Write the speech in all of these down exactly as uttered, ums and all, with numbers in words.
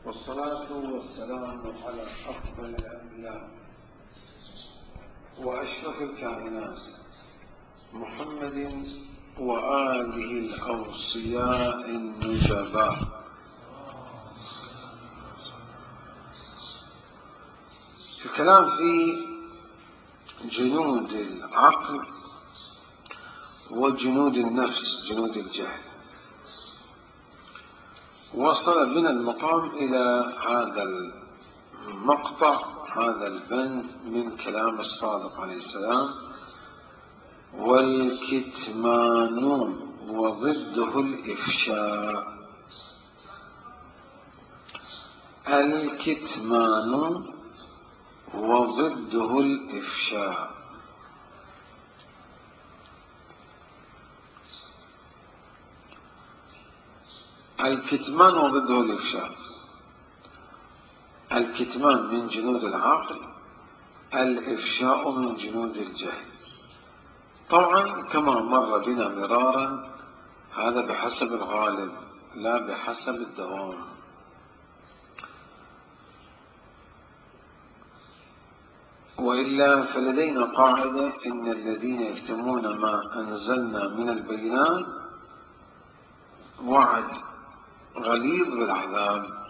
والصلاة والسلام على أفضل الأنبياء وأشرف الكائنات محمد وآله الأوصياء النجباء. الكلام في جنود العقل وجنود النفس، جنود الجهل. وصل بنا المقام إلى هذا المقطع، هذا البند من كلام الصادق عليه السلام: والكتمان وضده الإفشاء. الكتمان وضده الإفشاء. الكتمان وضده الإفشاء. الكتمان من جنود العقل، الإفشاء من جنود الجهل. طبعا كما مر بنا مرارا، هذا بحسب الغالب لا بحسب الدوام. وإلا فلدينا قاعدة: إن الذين يكتمون ما أنزلنا من البينات وعد غليظ بالعذاب.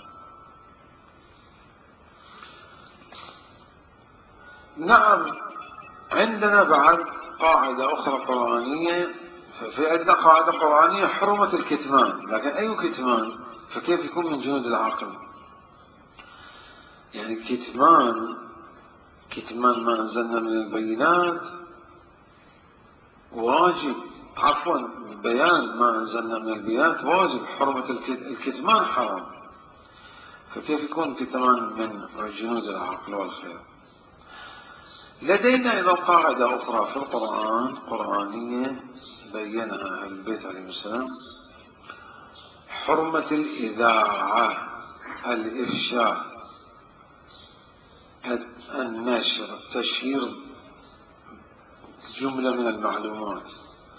نعم، عندنا بعد قاعدة أخرى قرآنية، ففي عندنا قاعدة قرآنية: حرمة الكتمان. لكن أي كتمان؟ فكيف يكون من جنود العقل؟ يعني كتمان كتمان ما أنزلنا من البينات واجب، عفوا بيان ما أنزلنا من البينات واجب، حرمة الكتمان حرام. فكيف يكون كتمان من جنود العقل والخير؟ لدينا أيضا قاعدة أخرى في القرآن قرآنية بينها أهل البيت عليهم السلام: حرمة الإذاعة، الإفشاء، النشر، تشهير جملة من المعلومات.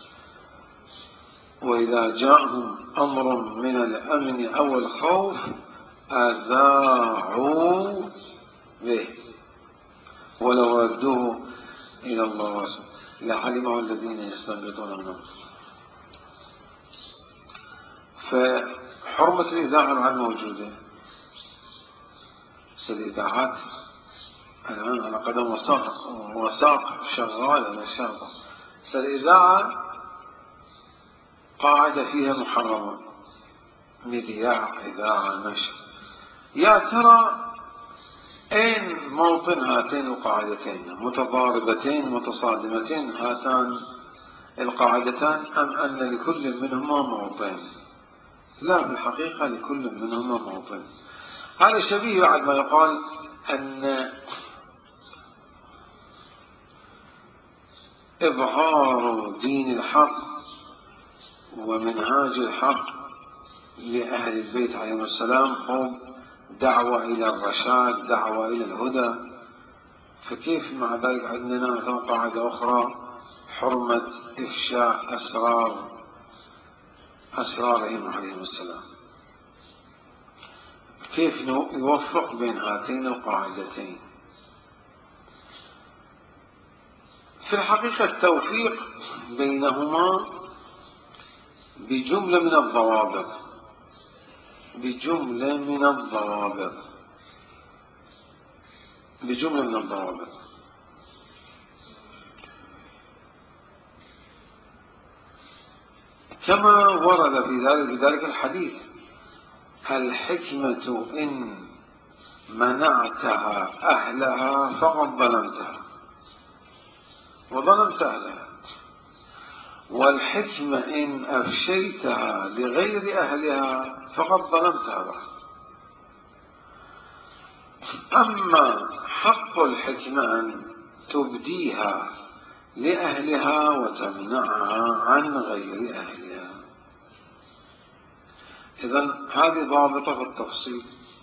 وإذا جاءهم أمر من الأمن أو الخوف أذاعوا به ولو ردوه إلى الله ورسوله لعلمه الذين يستنبطونه منهم. فحرمة الإذاعة الآن موجودة. الإذاعات الآن على قدم وساق وساق شغالة نشاطة. الإذاعة قاعدة فيها محرمة: مذياع، إذاعة، نشر. يا ترى أين موطن هاتين القاعدتين؟ متضاربتين متصادمتين هاتان القاعدتان، أم أن لكل منهما موطن؟ لا، في الحقيقة لكل منهما موطن. هذا شبيه بعد ما يقال أن إظهار دين الحق ومنهاج الحق لأهل البيت عليهم السلام هو دعوة إلى الرشاد، دعوة إلى الهدى. فكيف مع ذلك عندنا مثلا قاعدة أخرى: حرمة إفشاء أسرار أسرارهم عليهم السلام؟ كيف يوفق بين هاتين القاعدتين؟ في الحقيقة التوفيق بينهما بجملة من الضوابط، بجملة من الضوابط بجملة من الضوابط كما ورد في ذلك بذلك الحديث: الحكمة إن منعتها أهلها فقد ظلمتها وظلمت أهلها، والحكمة إن أفشيتها لغير أهلها فقد ظلمتها بها. أما حق الحكمة أن تبديها لأهلها وتمنعها عن غير أهلها. إذن هذه ضابطة في التفصيل: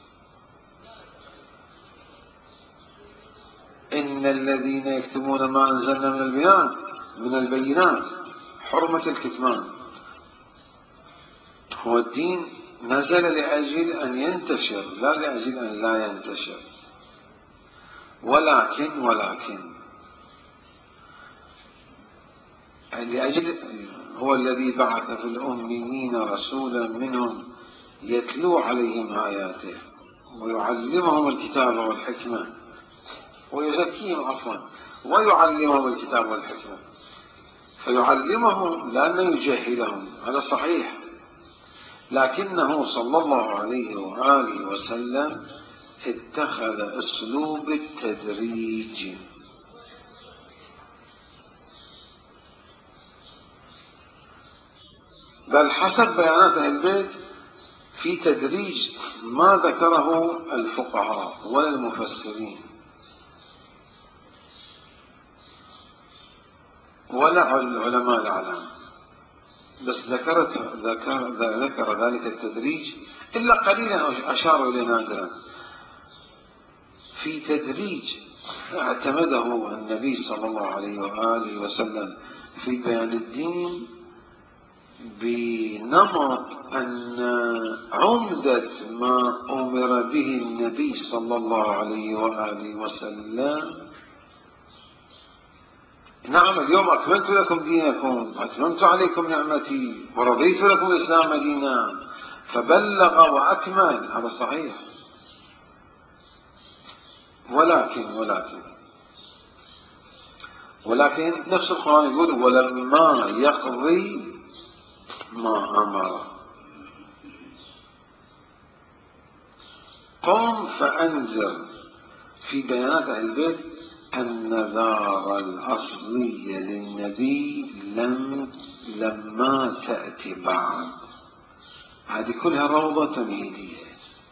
إن الذين يكتمون ما أنزلنا من البيان من البينات، حرمة الكتمان. هو الدين نزل لأجل أن ينتشر لا لأجل أن لا ينتشر. ولكن ولكن لأجل هو الذي بعث في الأميين رسولا منهم يتلو عليهم آياته ويعلمهم الكتاب والحكمة ويزكيهم عفوا ويعلمهم الكتاب والحكمة. فيعلمهم لأنه يجهلهم، هذا صحيح، لكنه صلى الله عليه وآله وسلم اتخذ أسلوب التدريج. بل حسب بيانات أهل البيت في تدريج ما ذكره الفقهاء ولا المفسرين ولا العلماء الأعلام، بس ذكرت ذكر, ذكر ذلك التدريج إلا قليلا أشاروا إليه نادرا. في تدريج اعتمده النبي صلى الله عليه وآله وسلم في بيان الدين بنمط أن عمدة ما أمر به النبي صلى الله عليه وآله وسلم، نعم اليوم أكملت لكم دينكم وأتممت عليكم نعمتي ورضيت لكم الإسلام دينا، فبلغ وأكمل، هذا صحيح. ولكن ولكن ولكن نفس القرآن يقول ولما يقضي ما أمر قم فأنذر. في بيانات أهل البيت النذار الأصلية للنبي لم لما تأتي بعد، هذه كلها روضة تمهيدية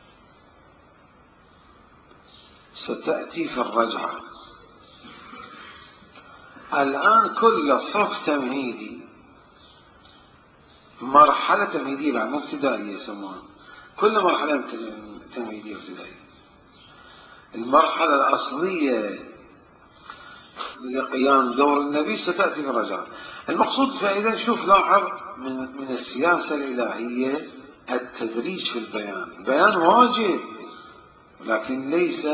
ستأتي في الرجعة. الآن كل صف تمهيدي، مرحلة تمهيدية بعد، مو ابتدائية يسموها، كل مرحلة تمهيدية ابتدائية. المرحلة الأصلية لقيام دور النبي ستأتي في الرجعة. المقصود فإذا شوف لاحظ من, من السياسة الإلهية التدريج في البيان، بيان واجب لكن ليس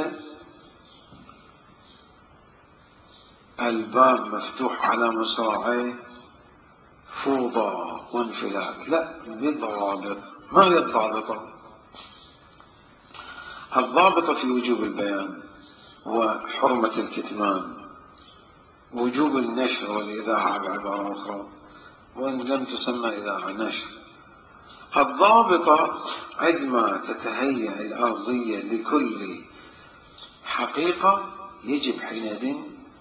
الباب مفتوح على مصراعيه فوضى وانفلات، لا، بضوابط. ما هي الضابطة؟ الضابطة في وجوب البيان وحرمة الكتمان، وجوب النشر والإذاعة بعبارة أخرى وإن لم تسمى إذاعة نشر. الضابطة عندما تتهيأ الأرضية لكل حقيقة يجب حينئذ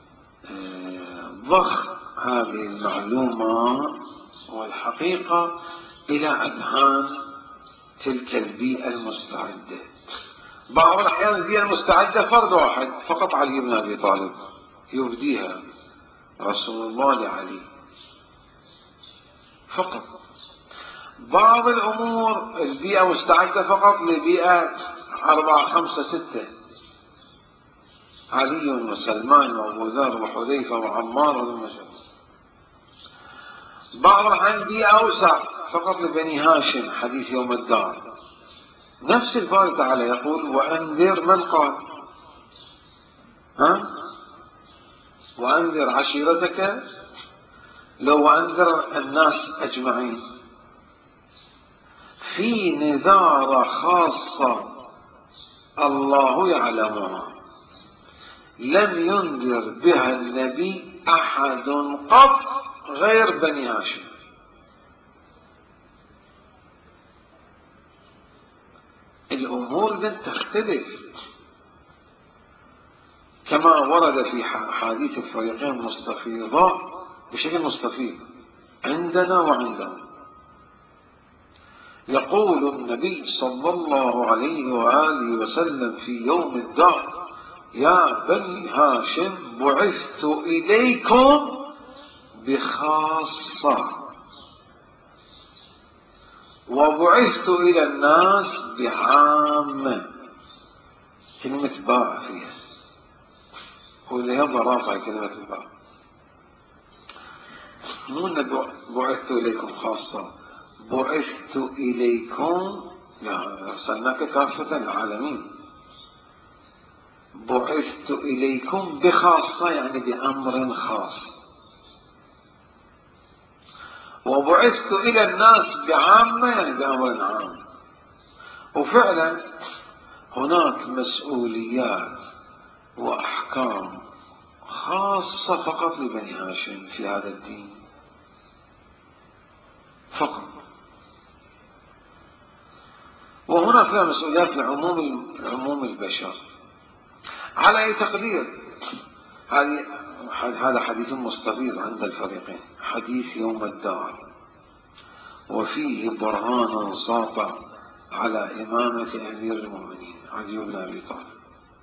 ضخ هذه المعلومة والحقيقة إلى أذهان تلك البيئة المستعدة. بعض الأحيان البيئة المستعدة فرد واحد فقط، علي بن أبي طالب يبديها رسول الله لعلي فقط. بعض الأمور البيئة مستعدة فقط لبيئة أربعة خمسة ستة، علي وسلمان وأبو ذر وحذيفة وعمار والمجد. بعض الأحيان بيئة أوسع فقط لبني هاشم، حديث يوم الدار. نفس الباري تعالى يقول وأنذر من قال ها وأنذر عشيرتك، لو وأنذر الناس أجمعين. في نذارة خاصة الله يعلمها لم ينذر بها النبي أحد قط غير بني هاشم. الأمور لن تختلف كما ورد في حديث الفريقين مستفيضة بشكل مستفيض عندنا وعندهم. يقول النبي صلى الله عليه وآله وسلم في يوم الدار يا بني هاشم بعثت إليكم بخاصة وبعثت إلى الناس بعامة. كلمة باء فيها، وإذا ضرافة كلمة الباء، مو أن بعثت إليكم خاصة، بعثت إليكم يعني أرسلناك كافة للعالمين. بعثت إليكم بخاصة يعني بأمر خاص، وبعثت إلى الناس بعامة يعني بأمر عام. وفعلا هناك مسؤوليات وأحكام خاصة فقط لبني هاشم في هذا الدين فقط، وهناك مسؤوليات لعموم عموم البشر. على أي تقدير هذه هذا حديث مستفيض عند الفريقين، حديث يوم الدار، وفيه برهان ساطع على إمامة أمير المؤمنين علي بن أبي طالب.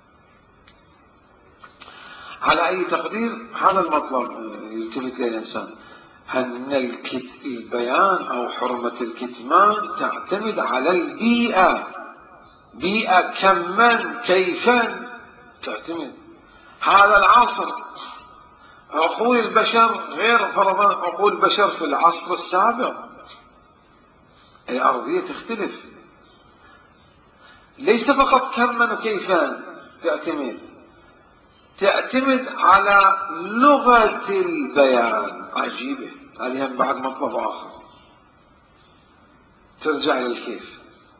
على أي تقدير هذا المطلب يلتفت إلى الإنسان، أن البيان أو حرمة الكتمان تعتمد على البيئة، بيئة كما كيفا تعتمد. هذا العصر عقول البشر غير فرضا عقول البشر في العصر السابق، الأرضية تختلف، ليس فقط كما وكيفا تعتمد، تعتمد على لغة البيان. عجيبة، هذه بعد مطلب آخر ترجع للكيف.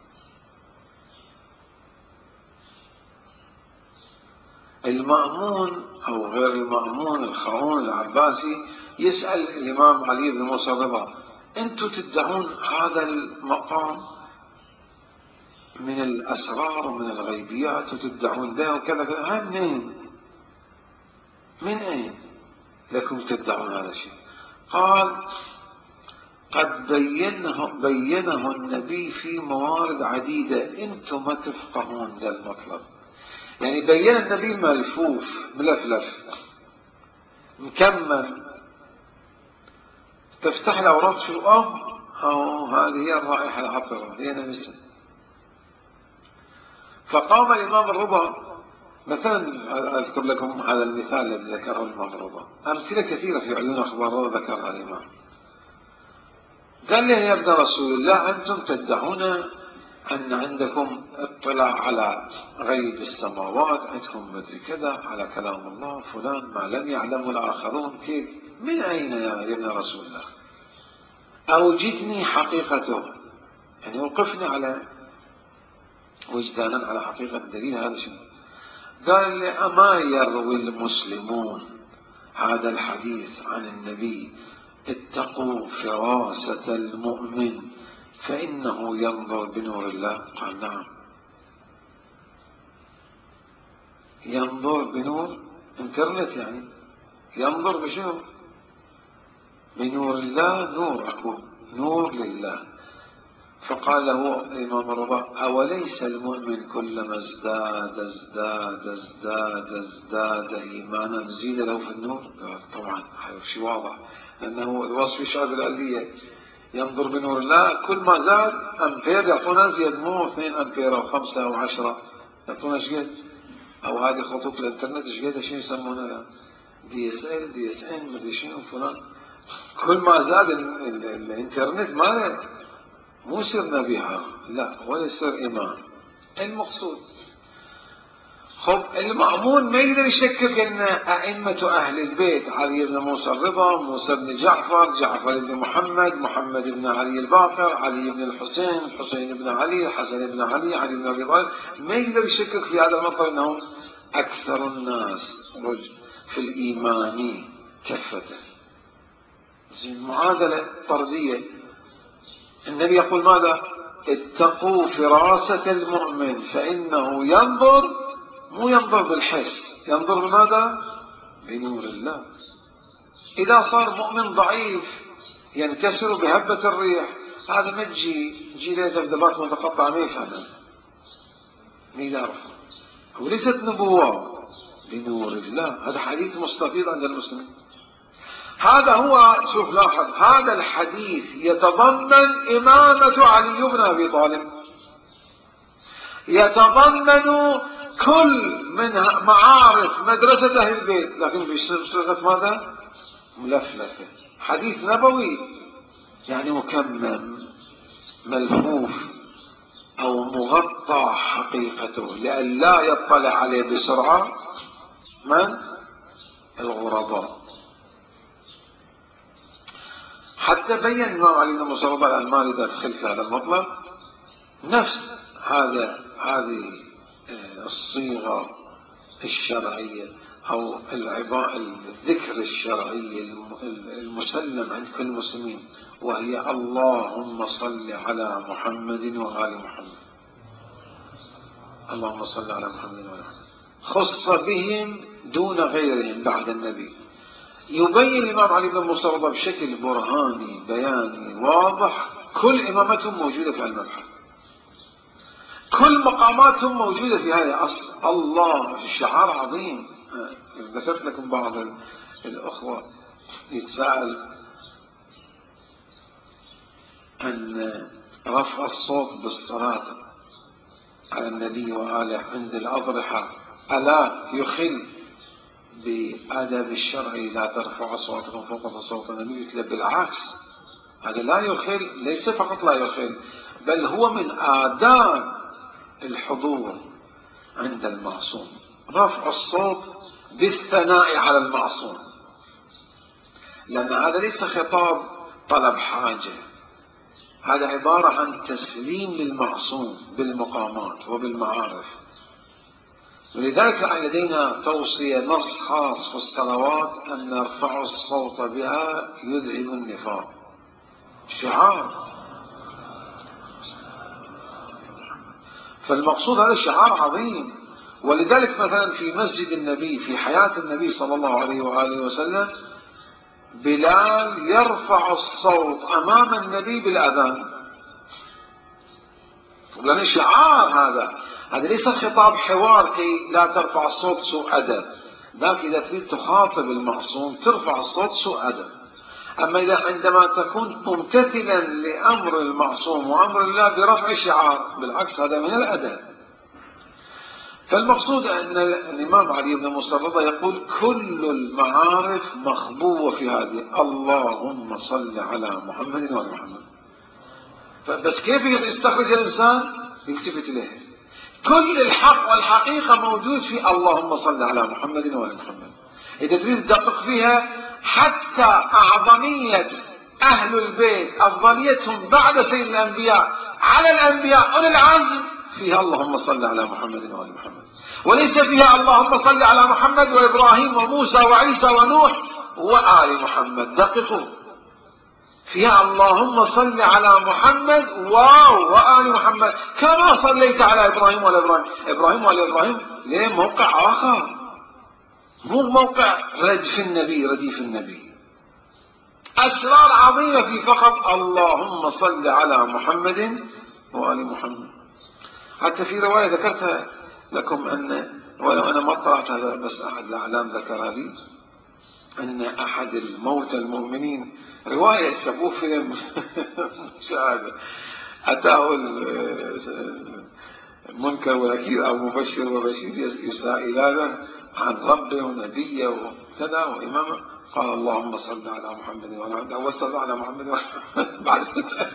المأمون أو غير المأمون الخاؤون العباسي يسأل الإمام علي بن موسى الرضا: أنتم تدعون هذا المقام من الأسرار ومن الغيبيات وتدعون ده وكذا كذا، هاي منين؟ من أين لكم تدعون هذا الشيء؟ قال: قد بينه, بينه النبي في موارد عديدة، أنتم ما تفقهون ذا المطلب. يعني بين النبي ملفوف ملفلف مكمل، تفتح الأوراق شو أم أو هذه هي الرائحة العطرة هي نفسها. فقام الإمام الرضا مثلا، أذكر لكم هذا المثال الذي ذكره الإمام الرضا، أمثلة كثيرة في عيون أخبار الرضا ذكرها الإمام. قال له: يا ابن رسول الله، أنتم تدعون أن عندكم اطلاع على غيب السماوات، عندكم مدري كذا على كلام الله فلان ما لم يعلمه الآخرون، كيف؟ من أين يا ابن رسول الله؟ أوجدني حقيقته، يعني وقفني على وجدانا على حقيقة الدليل هذا شيء. قال لي: أما يروي المسلمون هذا الحديث عن النبي: اتقوا فراسة المؤمن فإنه ينظر بنور الله؟ قال: نعم. ينظر بنور انترنت، يعني ينظر بشنو؟ بنور الله، نور أكو نور لله. فقال له الإمام الرضا: أوليس المؤمن كلما ازداد ازداد ازداد ازداد إيمانا زيد له في النور؟ طبعا شيء واضح، لأنه الوصف شعب العلية ينظر بنور الله، كل ما زاد أمبير يعطونا زيد، مو اثنين أمبير أو خمسة أو عشرة، يعطونا شقد. أو هذه خطوط الإنترنت شقد شنو يسمونها؟ دي اس ال دي اس ان مدري شنو فلان. كل ما زاد الإنترنت ما مو سرنا بها، لا، ولا يصير إيمان. المقصود خب المأمون ما يقدر يشكك أن أئمة أهل البيت علي بن موسى الرضا، موسى بن جعفر، جعفر بن محمد، محمد بن علي الباقر، علي بن الحسين، الحسين بن علي، الحسن بن علي، علي بن أبي طالب، ما يقدر يشكك في هذا المطلب أنهم أكثر الناس في الإيمان كفة. معادلة طردية. النبي يقول ماذا؟ اتقوا فراسة المؤمن فإنه ينظر، مو ينظر بالحس، ينظر بماذا؟ بنور الله. إذا صار مؤمن ضعيف ينكسر بهبة الريح، هذا ما تجي تجي له ذبذبات متقطعة ما يفهمها، ما يعرفها، وليست نبوة. بنور الله، هذا حديث مستفيض عند المسلمين. هذا هو، شوف لاحظ، هذا الحديث يتضمن إمامة علي بن أبي طالب، يتضمن كل من معارف مدرسة أهل البيت، لكن في صيغة ماذا؟ ملفلفة، حديث نبوي يعني مكمم ملفوف أو مغطى حقيقته لئلا يطلع عليه بسرعة من الغرباء. حتى بين الإمام علي بن موسى رضي الله عنه ما أريد أدخل في هذا المطلب، نفس هذا هذه الصيغة الشرعية أو الذكر الشرعي المسلم عند كل المسلمين، وهي اللهم صل على محمد وآل محمد. اللهم صل على محمد وآل محمد خص بهم دون غيرهم بعد النبي. يبين الإمام علي بن موسى رضي بشكل برهاني بياني واضح كل إمامتهم موجودة في المبحث، كل مقاماتهم موجودة في هذا أصل. الله شعار عظيم. ذكرت لكم بعض الأخوة يتساءل عن رفع الصوت بالصلاة على النبي وآله عند الأضرحة ألا يخل بآداب الشرع لا ترفع أصواتكم فوق صوت النبي؟ قلت له بالعكس، هذا لا يخل، ليس فقط لا يخل بل هو من آداب الحضور عند المعصوم، رفع الصوت بالثناء على المعصوم، لأن هذا ليس خطاب طلب حاجة، هذا عبارة عن تسليم للمعصوم بالمقامات وبالمعارف. ولذلك لدينا توصية نص خاص في الصلوات أن نرفع الصوت بها يذهب النفاق، شعار. فالمقصود هذا شعار عظيم. ولذلك مثلا في مسجد النبي في حياة النبي صلى الله عليه وآله وسلم بلال يرفع الصوت أمام النبي بالأذان، لأن شعار هذا هذا ليس خطاب حوار كي لا ترفع الصوت سوء أدب، ذاك إذا تريد تخاطب المعصوم ترفع الصوت سوء أدب. أما إذا عندما تكون ممتثلا لأمر المعصوم وأمر الله برفع شعار، بالعكس هذا من الأدب. فالمقصود أن الإمام علي بن موسى رضي يقول كل المعارف مخبوة في هذه اللهم صل على محمد وعلى محمد. بس كيف يستخرج الإنسان؟ يلتفت إليه. كل الحق والحقيقة موجود في اللهم صل على محمد وعلى محمد. إذا تريد تدقق فيها حتى أعظمية أهل البيت أفضليتهم بعد سيد الأنبياء على الأنبياء أولي العزم فيها اللهم صل على محمد وآل محمد، وليس فيها اللهم صل على محمد وإبراهيم وموسى وعيسى ونوح وآل محمد. دققوا فيها اللهم صل على محمد واو وآل محمد كما صليت على إبراهيم وآل إبراهيم. إبراهيم وآل إبراهيم ليه موقع آخر، مو موقع ردف النبي رديف النبي. أسرار عظيمة في فقط اللهم صل على محمد وآل محمد. حتى في رواية ذكرتها لكم أن ولو أنا ما طلعت هذا بس أحد الأعلام ذكر لي أن أحد الموتى المؤمنين رواية سبوه فيلم مشاهدة أتاه المنكر والنكير أو مبشر وبشير يسائلانه عن ربه ونبيه وكذا وإمامه، قال اللهم صل على محمد وعلى محمد وصلوا على محمد بعد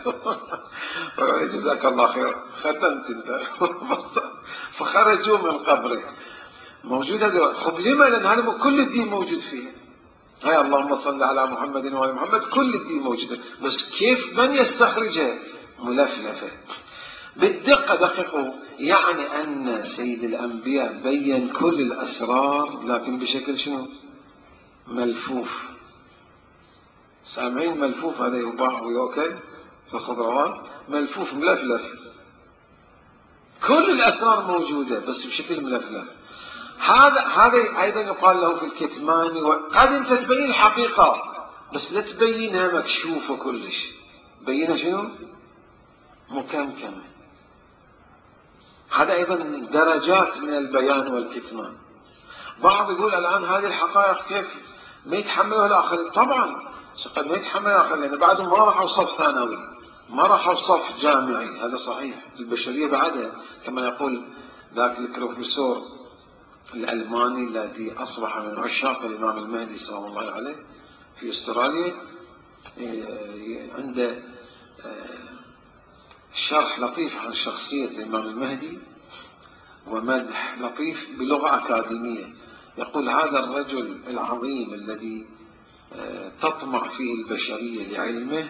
جزاك الله خير ختمت انت فخرجوا من قبره. موجود هذا. خب لما؟ لأن هذا كل الدين موجود فيه. هاي اللهم صل على محمد وعلى محمد كل الدين موجود، بس كيف من يستخرجها؟ ملفلفة بالدقة. دققوا يعني أن سيد الأنبياء بين كل الأسرار لكن بشكل شنو؟ ملفوف. سامعين ملفوف؟ هذا يباع ويوكل في الخضروات ملفوف ملفلف، كل الأسرار موجودة بس بشكل ملفلف. هذا هذا أيضا يقال له في الكتمان. وقد أنت تبين الحقيقة بس لا تبينها مكشوفة كلش، بينها شنو؟ مكمكمة. هذا أيضا درجات من البيان والكتمان. بعض يقول الآن هذه الحقائق كيف ما يتحملها الآخرين؟ طبعا قد ما يتحملها الآخرين لأن بعدهم ما راحوا صف ثانوي، ما راحوا صف جامعي. هذا صحيح. البشرية بعدها كما يقول ذاك البروفيسور الألماني الذي أصبح من عشاق الإمام المهدي سلام الله عليه في أستراليا، عنده شرح لطيف عن شخصية الإمام المهدي، ومدح لطيف بلغة أكاديمية. يقول: هذا الرجل العظيم الذي تطمع فيه البشرية لعلمه،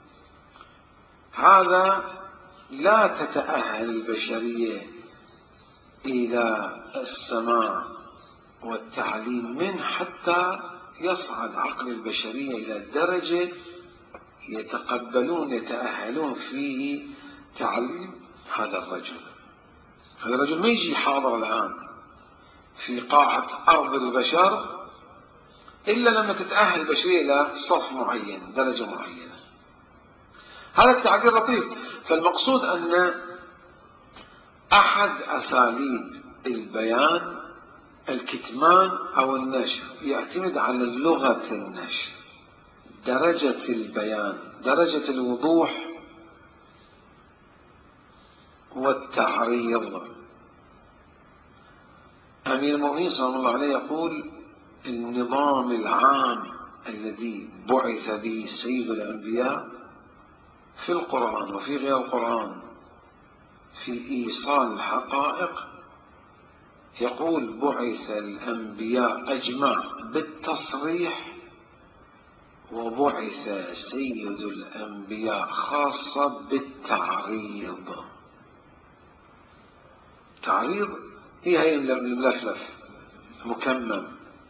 هذا لا تتأهل البشرية إلى السماع والتعليم منه حتى يصعد عقل البشرية إلى درجة يتقبلون يتأهلون فيه تعليم هذا الرجل. هذا الرجل ما يجي حاضر الآن في قاعة أرض البشر إلا لما تتأهل البشرية إلى صف معين، درجة معينة. هذا التعبير لطيف. فالمقصود أن أحد أساليب البيان الكتمان أو النشر، يعتمد على لغة النشر، درجة البيان، درجة الوضوح والتعريض. أمير المؤمنين صلى الله عليه يقول: النظام العام الذي بعث به سيد الأنبياء في القرآن وفي غير القرآن في إيصال الحقائق، يقول: بعث الأنبياء أجمع بالتصريح، وبعث سيد الأنبياء خاصة بالتعريض. تعريض هي هي الملفلف مكمم،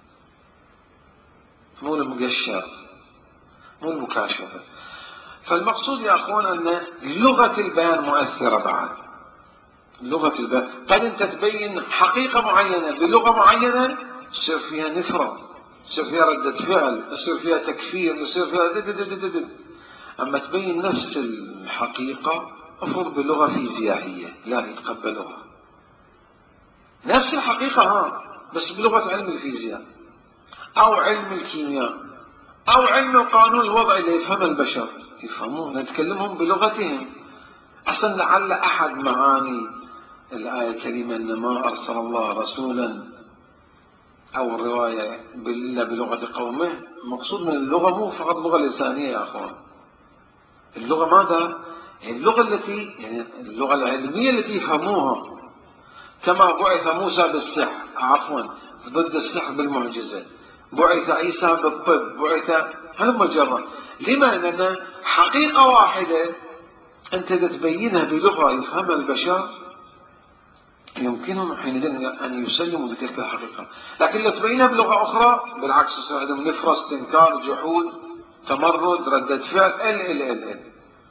مو المقشر، مو المكاشفة. فالمقصود يا أخوان أن لغة البيان مؤثرة. بعد لغة البيان قد أنت تبين حقيقة معينة بلغة معينة يصير فيها نفرة، يصير فيها ردة فعل، يصير فيها تكفير، يصير فيها دد دد دد دد. أما تبين نفس الحقيقة أفرض بلغة فيزيائية لا يتقبلوها، نفس الحقيقة ها بس بلغة علم الفيزياء أو علم الكيمياء أو علم القانون الوضعي اللي يفهم البشر، يفهمون نتكلمهم بلغتهم. أصلا لعل أحد معاني الآية الكريمة أن ما أرسل الله رسولا أو الرواية إلا بلغة قومه، المقصود من اللغة مو فقط اللغة اللسانية يا أخوان. اللغة ماذا؟ يعني اللغة التي يعني اللغة العلمية التي يفهموها. كما بعث موسى بالسحر، عفوا ضد السحر بالمعجزة، بعث عيسى بالطب، بعث هلم جرا. لما؟ لأن حقيقة واحدة أنت تبينها بلغة يفهمها البشر يمكنهم حينئذ أن يسلموا بتلك الحقيقة. لكن لو تبينها بلغة أخرى بالعكس يصير عندهم نفرة، استنكار، جحود، تمرد، ردة فعل، ال ال ال ال.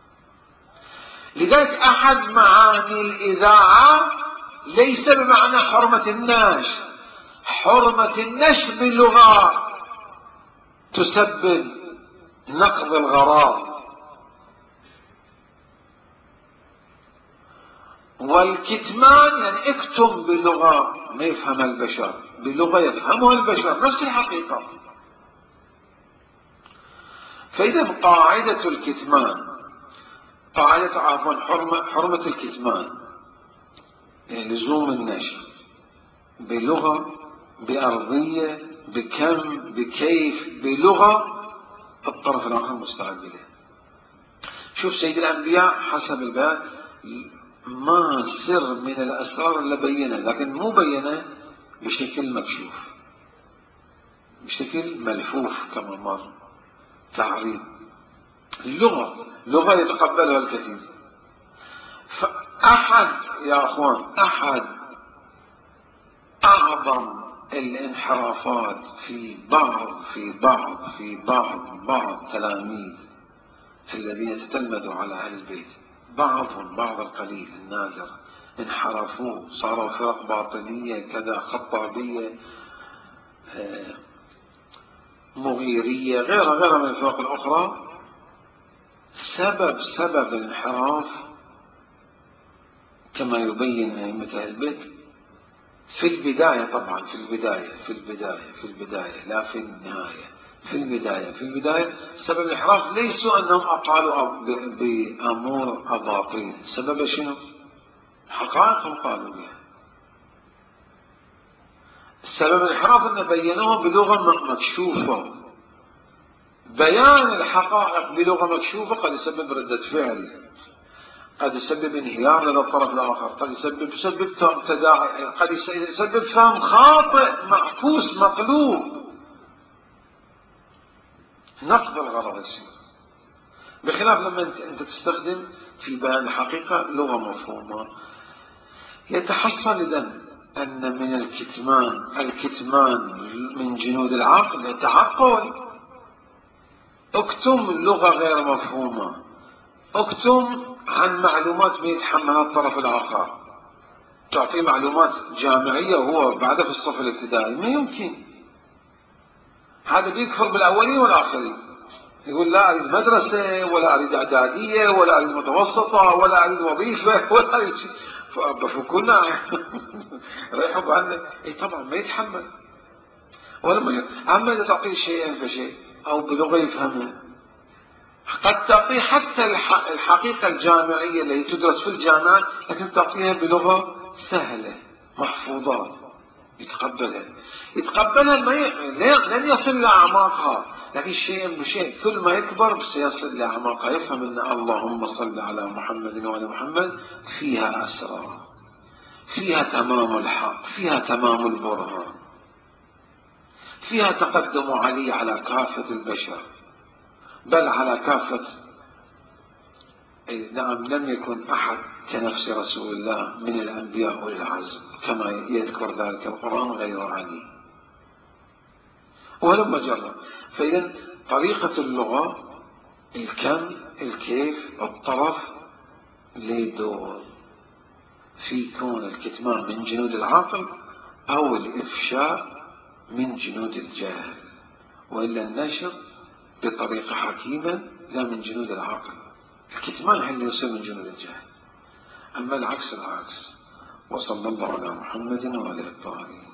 لذلك أحد معاني الإذاعة ليس بمعنى حرمة النشر. حرمة النشر باللغة تسبب نقض الغرار، والكتمان يعني اكتم بلغة ما يفهمها البشر بلغة يفهمها البشر، نفس الحقيقة. فإذا قاعدة الكتمان، قاعدة عفوا حرمة, حرمة الكتمان يعني لزوم النشر بلغة، بأرضية، بكم، بكيف، بلغة الطرف الآخر مستعد له. شوف سيد الأنبياء حسب البيان ما سر من الأسرار إلا بينه، لكن مو بينه بشكل مكشوف، بشكل ملفوف كما مر. تعريض اللغة لغة يتقبلها الكثير. فأحد يا أخوان أحد أعظم الانحرافات في بعض في بعض في بعض بعض تلاميذ الذين يتتلمذوا على أهل البيت، بعضهم بعض القليل النادر انحرفوا، صاروا فرق باطنية كذا، خطابية، مغيرية، غيرها غيرها من الفرق الأخرى. سبب سبب الانحراف كما يبين أئمة أهل البيت في البداية، طبعا في البداية في البداية في البداية لا في النهاية، في البداية في البداية سبب الانحراف ليسوا أنهم أقالوا بأمور أباطيل. سبب شنو؟ حقائقهم قالوا بها. السبب الانحراف أن بينوه بلغة مكشوفة. بيان الحقائق بلغة مكشوفة قد يسبب ردة فعل، قد يسبب انهيار لدى الطرف الآخر، قد يسبب يسبب تداعي، قد يسبب فهم خاطئ معكوس مقلوب، نقض الغرض يصير. بخلاف لما انت, انت تستخدم في بيان الحقيقة لغة مفهومة. يتحصل إذن أن من الكتمان الكتمان من جنود العقل يتعقل. اكتم لغة غير مفهومة، اكتم عن معلومات ما يتحملها الطرف الآخر، تعطيه معلومات جامعية وهو بعد في الصف الابتدائي، ما يمكن. هذا بيكفر بالأولين والآخرين، يقول لا أريد مدرسة ولا أريد إعدادية ولا أريد متوسطة ولا أريد وظيفة ولا أريد شيء. فكنا ريحوا بعنا. اي طبعا ما يتحمل. ولما أما إذا تعطيه شيئا فشيء أو بلغة يفهمها، قد تعطيه حتى الحقيقة الجامعية التي تدرس في الجامعة، لكن تعطيها بلغة سهلة محفوظات، يتقبلها يتقبلها ما ي... لن يصل لأعماقها، لكن شيئا بشيء كل ما يكبر سيصل لأعماقها، يفهم أن اللهم صل على محمد وعلى محمد فيها أسرار، فيها تمام الحق، فيها تمام البرهان، فيها تقدم علي على كافة البشر، بل على كافة. نعم، لم يكن أحد كنفس رسول الله من الأنبياء أولي العزم كما يذكر ذلك القرآن غير علي. ولما جرى، فإذا طريقة اللغة الكم الكيف الطرف ليه دور في كون الكتمان من جنود العقل أو الإفشاء من جنود الجهل، وإلا النشر بطريقة حكيمة لا من جنود العقل. الكتمان هل يصير من جنود الجهل، أما العكس العكس. وصلى الله على محمد وعلى الطاهرين.